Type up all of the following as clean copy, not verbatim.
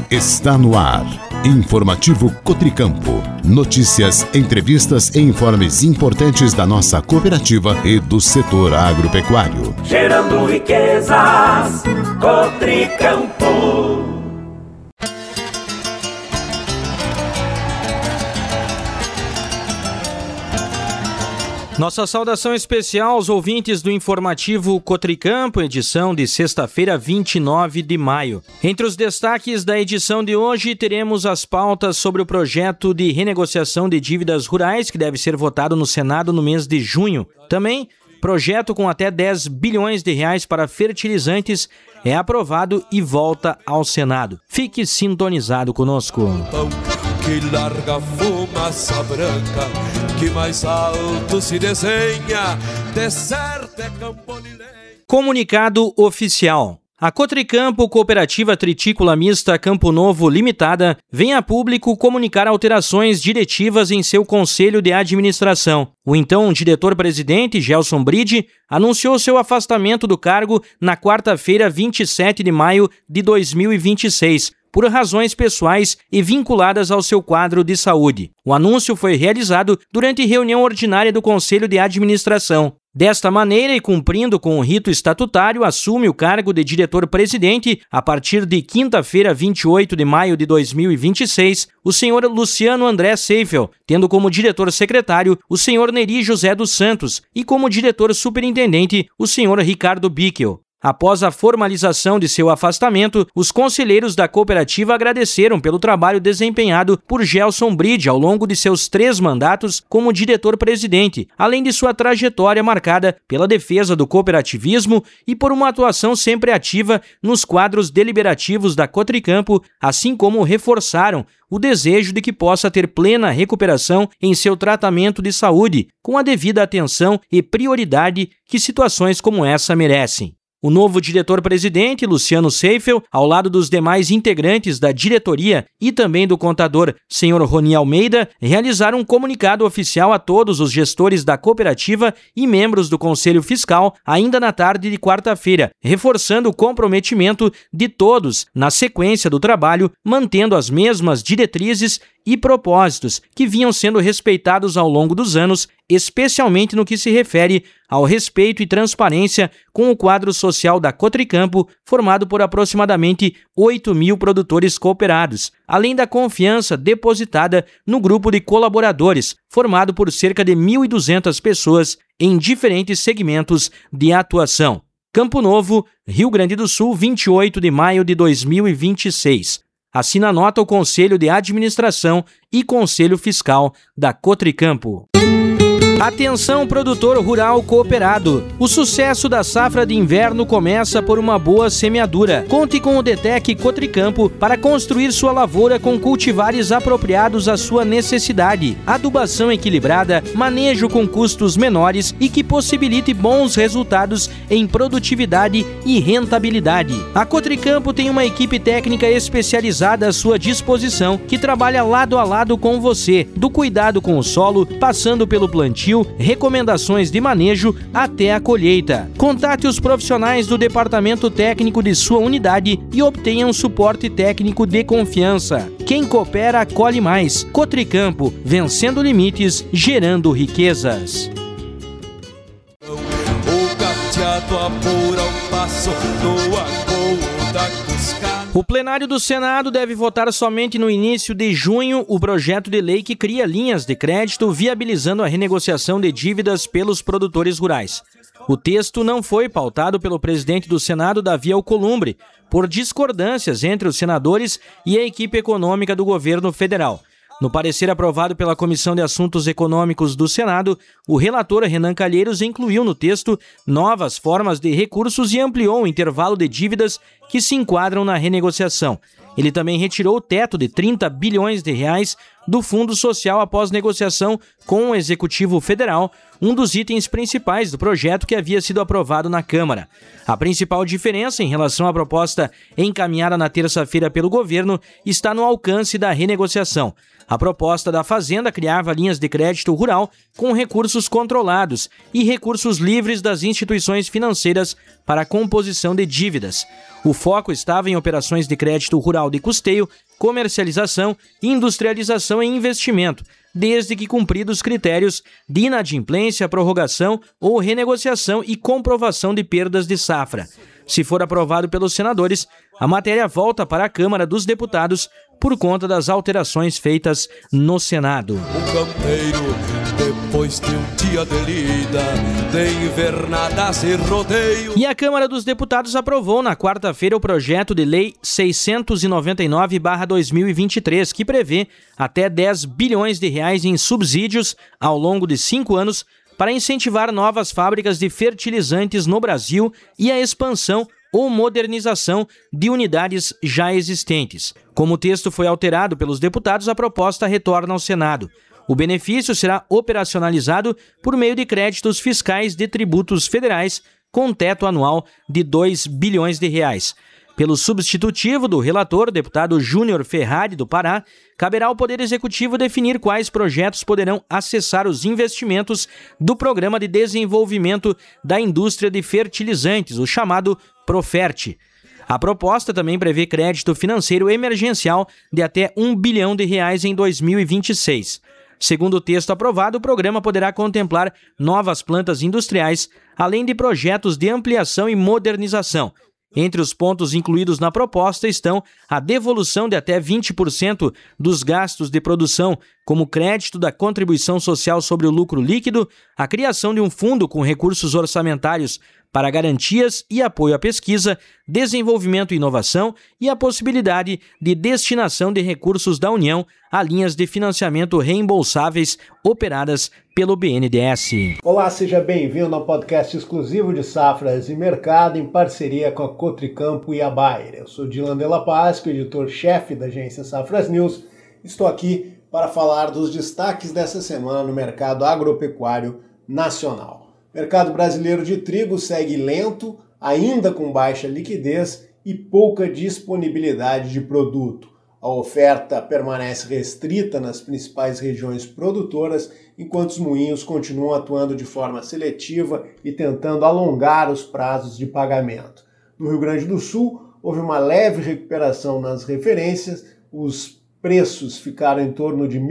Está no ar. Informativo Cotricampo. Notícias, entrevistas e informes importantes da nossa cooperativa e do setor agropecuário. Gerando riquezas, Cotricampo. Nossa saudação especial aos ouvintes do Informativo Cotricampo, edição de sexta-feira, 29 de maio. Entre os destaques da edição de hoje, teremos as pautas sobre o projeto de renegociação de dívidas rurais, que deve ser votado no Senado no mês de junho. Também, projeto com até 10 bilhões de reais para fertilizantes é aprovado e volta ao Senado. Fique sintonizado conosco. Que larga fumaça branca, que mais alto se desenha, deserto é Campo de Lei. Comunicado oficial. A Cotricampo Cooperativa Tritícola Mista Campo Novo Limitada vem a público comunicar alterações diretivas em seu Conselho de Administração. O então diretor-presidente, Gelson Bride, anunciou seu afastamento do cargo na quarta-feira, 27 de maio de 2026. Por razões pessoais e vinculadas ao seu quadro de saúde. O anúncio foi realizado durante reunião ordinária do Conselho de Administração. Desta maneira, e cumprindo com o rito estatutário, assume o cargo de diretor-presidente a partir de quinta-feira, 28 de maio de 2026, o senhor Luciano André Seifel, tendo como diretor-secretário o senhor Neri José dos Santos e como diretor-superintendente o senhor Ricardo Bickel. Após a formalização de seu afastamento, os conselheiros da cooperativa agradeceram pelo trabalho desempenhado por Gelson Bride ao longo de seus 3 mandatos como diretor-presidente, além de sua trajetória marcada pela defesa do cooperativismo e por uma atuação sempre ativa nos quadros deliberativos da Cotricampo, assim como reforçaram o desejo de que possa ter plena recuperação em seu tratamento de saúde, com a devida atenção e prioridade que situações como essa merecem. O novo diretor-presidente, Luciano Seifel, ao lado dos demais integrantes da diretoria e também do contador, senhor Roni Almeida, realizaram um comunicado oficial a todos os gestores da cooperativa e membros do Conselho Fiscal ainda na tarde de quarta-feira, reforçando o comprometimento de todos na sequência do trabalho, mantendo as mesmas diretrizes e propósitos que vinham sendo respeitados ao longo dos anos, especialmente no que se refere ao respeito e transparência com o quadro social da Cotricampo, formado por aproximadamente 8 mil produtores cooperados, além da confiança depositada no grupo de colaboradores, formado por cerca de 1.200 pessoas em diferentes segmentos de atuação. Campo Novo, Rio Grande do Sul, 28 de maio de 2026. Assina a nota o Conselho de Administração e Conselho Fiscal da Cotricampo. Atenção, produtor rural cooperado! O sucesso da safra de inverno começa por uma boa semeadura. Conte com o Detec Cotricampo para construir sua lavoura com cultivares apropriados à sua necessidade, adubação equilibrada, manejo com custos menores e que possibilite bons resultados em produtividade e rentabilidade. A Cotricampo tem uma equipe técnica especializada à sua disposição que trabalha lado a lado com você, do cuidado com o solo, passando pelo plantio, recomendações de manejo até a colheita. Contate os profissionais do departamento técnico de sua unidade e obtenha um suporte técnico de confiança. Quem coopera, colhe mais. Cotricampo, vencendo limites, gerando riquezas. O gateado apura o passo no acou da cuscada. O plenário do Senado deve votar somente no início de junho o projeto de lei que cria linhas de crédito viabilizando a renegociação de dívidas pelos produtores rurais. O texto não foi pautado pelo presidente do Senado, Davi Alcolumbre, por discordâncias entre os senadores e a equipe econômica do governo federal. No parecer aprovado pela Comissão de Assuntos Econômicos do Senado, o relator Renan Calheiros incluiu no texto novas formas de recursos e ampliou o intervalo de dívidas que se enquadram na renegociação. Ele também retirou o teto de 30 bilhões de reais do Fundo Social após negociação com o Executivo Federal, um dos itens principais do projeto que havia sido aprovado na Câmara. A principal diferença em relação à proposta encaminhada na terça-feira pelo governo está no alcance da renegociação. A proposta da Fazenda criava linhas de crédito rural com recursos controlados e recursos livres das instituições financeiras para a composição de dívidas. O foco estava em operações de crédito rural de custeio, comercialização, industrialização e investimento, desde que cumpridos critérios de inadimplência, prorrogação ou renegociação e comprovação de perdas de safra. Se for aprovado pelos senadores, a matéria volta para a Câmara dos Deputados por conta das alterações feitas no Senado. Um campeiro, depois de um dia de lida, de invernadas e rodeio. E a Câmara dos Deputados aprovou na quarta-feira o projeto de lei 699/2023, que prevê até 10 bilhões de reais em subsídios ao longo de 5 anos para incentivar novas fábricas de fertilizantes no Brasil e a expansão ou modernização de unidades já existentes. Como o texto foi alterado pelos deputados, a proposta retorna ao Senado. O benefício será operacionalizado por meio de créditos fiscais de tributos federais com teto anual de 2 bilhões de reais. Pelo substitutivo do relator, deputado Júnior Ferrari, do Pará, caberá ao Poder Executivo definir quais projetos poderão acessar os investimentos do Programa de Desenvolvimento da Indústria de Fertilizantes, o chamado Profert. A proposta também prevê crédito financeiro emergencial de até 1 bilhão de reais em 2026. Segundo o texto aprovado, o programa poderá contemplar novas plantas industriais, além de projetos de ampliação e modernização. Entre os pontos incluídos na proposta estão a devolução de até 20% dos gastos de produção, como crédito da contribuição social sobre o lucro líquido, a criação de um fundo com recursos orçamentários para garantias e apoio à pesquisa, desenvolvimento e inovação e a possibilidade de destinação de recursos da União a linhas de financiamento reembolsáveis operadas pelo BNDES. Olá, seja bem-vindo ao podcast exclusivo de Safras e Mercado em parceria com a Cotricampo e a Bayer. Eu sou Dylan Della Paz, editor-chefe da agência Safras News. Estou aqui para falar dos destaques dessa semana no mercado agropecuário nacional. O mercado brasileiro de trigo segue lento, ainda com baixa liquidez e pouca disponibilidade de produto. A oferta permanece restrita nas principais regiões produtoras, enquanto os moinhos continuam atuando de forma seletiva e tentando alongar os prazos de pagamento. No Rio Grande do Sul, houve uma leve recuperação nas referências, os preços ficaram em torno de R$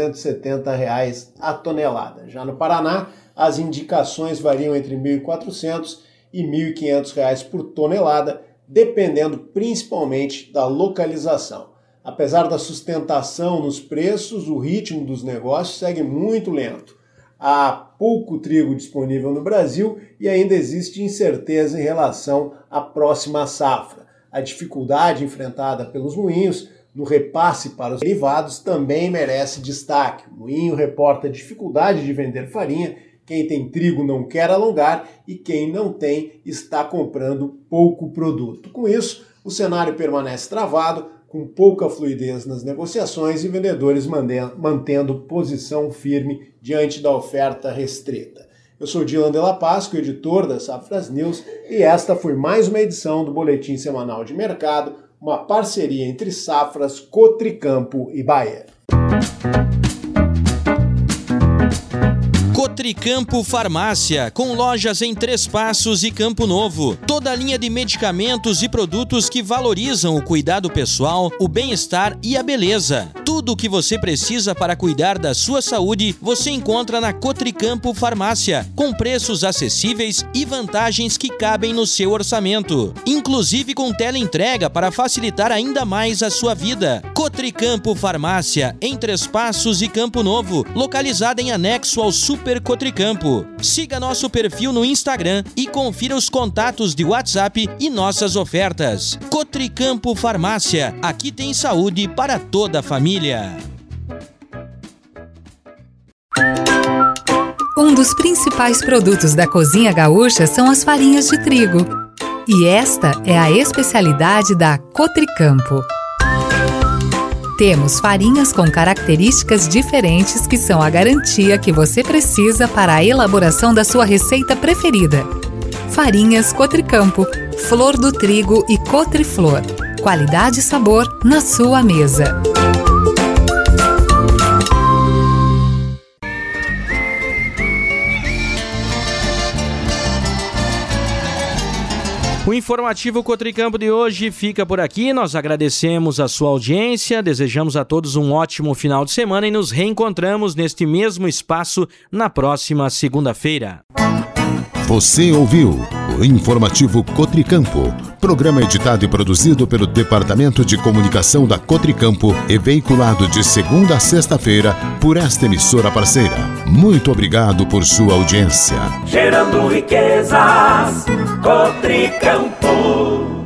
1.370 a tonelada. Já no Paraná, as indicações variam entre R$ 1.400 e R$ 1.500 por tonelada, dependendo principalmente da localização. Apesar da sustentação nos preços, o ritmo dos negócios segue muito lento. Há pouco trigo disponível no Brasil e ainda existe incerteza em relação à próxima safra. A dificuldade enfrentada pelos moinhos no repasse para os derivados também merece destaque. O moinho reporta dificuldade de vender farinha, quem tem trigo não quer alongar e quem não tem está comprando pouco produto. Com isso, o cenário permanece travado, com pouca fluidez nas negociações e vendedores mantendo posição firme diante da oferta restrita. Eu sou Dylan Della Paz, editor da Safras News, e esta foi mais uma edição do Boletim Semanal de Mercado, uma parceria entre Safras, Cotricampo e Bayer. Cotricampo Farmácia, com lojas em Três Passos e Campo Novo. Toda a linha de medicamentos e produtos que valorizam o cuidado pessoal, o bem-estar e a beleza. Tudo o que você precisa para cuidar da sua saúde, você encontra na Cotricampo Farmácia, com preços acessíveis e vantagens que cabem no seu orçamento. Inclusive com teleentrega para facilitar ainda mais a sua vida. Cotricampo Farmácia, em Três Passos e Campo Novo, localizada em anexo ao Super Cotricampo. Siga nosso perfil no Instagram e confira os contatos de WhatsApp e nossas ofertas. Cotricampo Farmácia, aqui tem saúde para toda a família. Um dos principais produtos da cozinha gaúcha são as farinhas de trigo. E esta é a especialidade da Cotricampo. Temos farinhas com características diferentes que são a garantia que você precisa para a elaboração da sua receita preferida. Farinhas Cotricampo, Flor do Trigo e Cotriflor. Qualidade e sabor na sua mesa. O informativo Cotricampo de hoje fica por aqui. Nós agradecemos a sua audiência, desejamos a todos um ótimo final de semana e nos reencontramos neste mesmo espaço na próxima segunda-feira. Você ouviu o informativo Cotricampo, programa editado e produzido pelo Departamento de Comunicação da Cotricampo e veiculado de segunda a sexta-feira por esta emissora parceira. Muito obrigado por sua audiência. Gerando riquezas, Cotricampo.